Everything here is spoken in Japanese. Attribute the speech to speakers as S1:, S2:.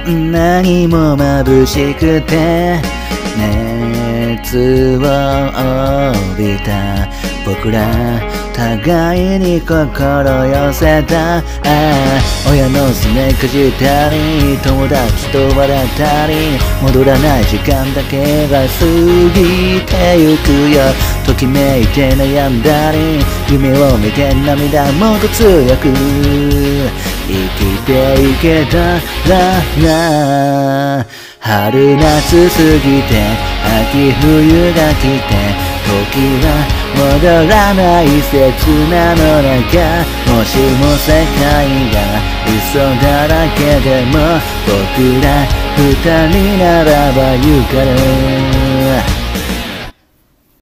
S1: 何も眩しくて熱を帯びた僕ら互いに心寄せた親のすねかじったり友達と笑ったり戻らない時間だけが過ぎてゆくよときめいて悩んだり夢を見て涙もっと強く生きていけたらな春夏過ぎて秋冬が来て時は戻らない刹那の中もしも世界が嘘だらけでも僕ら二人ならば行かれ